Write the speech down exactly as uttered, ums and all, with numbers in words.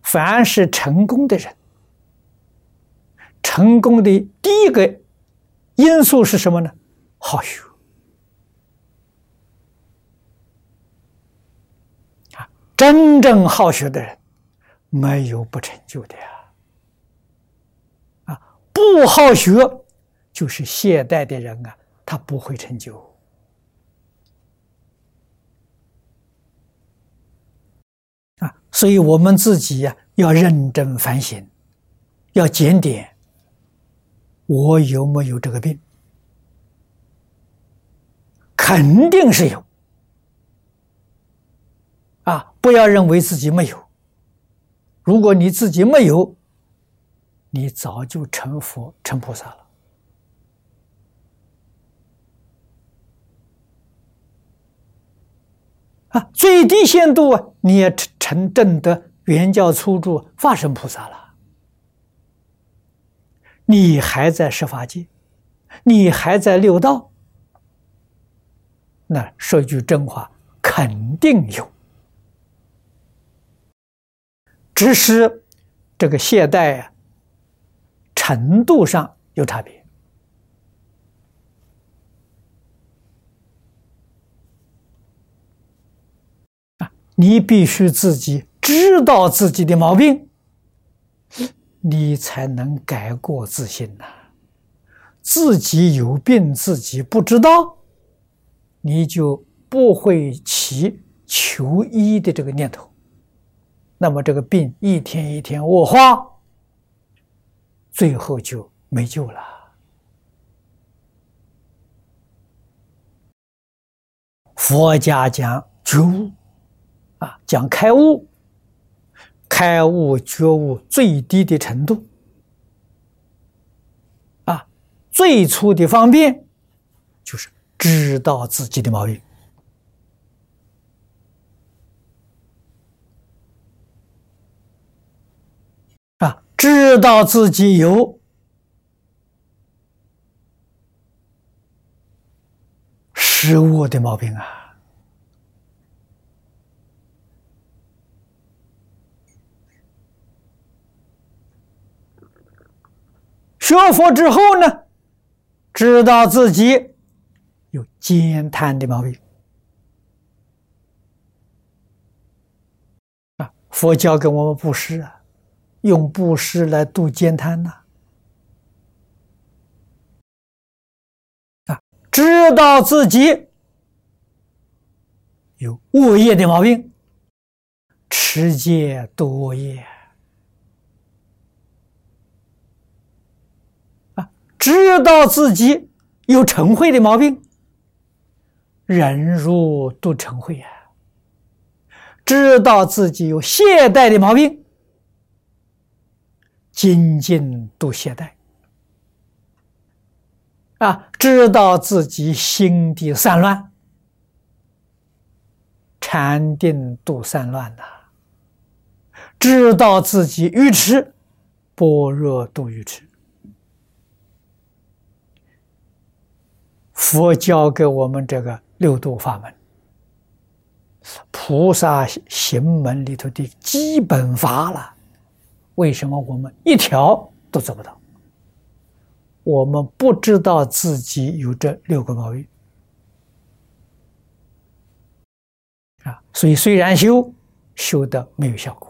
凡是成功的人，成功的第一个因素是什么呢？好学。啊，真正好学的人，没有不成就的呀。啊，不好学就是懈怠的人啊，他不会成就。啊，所以我们自己呀、啊、要认真反省，要检点，我有没有这个病？肯定是有。啊，不要认为自己没有。如果你自己没有，你早就成佛成菩萨了。啊，最低限度啊，你也成正得圆教初住法身菩萨了。你还在十法界，你还在六道，那说句真话，肯定有，只是这个懈怠啊，程度上有差别。你必须自己知道自己的毛病，你才能改过自新呐、啊。自己有病自己不知道，你就不会起求医的这个念头，那么这个病一天一天恶化，最后就没救了。佛家讲觉悟啊，讲开悟，开悟觉悟最低的程度，啊，最初的方便就是知道自己的毛病，啊，知道自己有失误的毛病啊。学佛之后呢，知道自己有慳贪的毛病啊，佛教给我们布施啊，用布施来度慳贪呐、啊，啊，知道自己有恶业的毛病，持戒度恶业。知道自己有嗔恚的毛病，忍辱度嗔恚啊；知道自己有懈怠的毛病，精进度懈怠啊；知道自己心地散乱，禅定度散乱呐、啊；知道自己愚痴，般若度愚痴。佛教给我们这个六度法门，菩萨行门里头的基本法了。为什么我们一条都做不到？我们不知道自己有这六个毛病啊，所以虽然修，修得没有效果。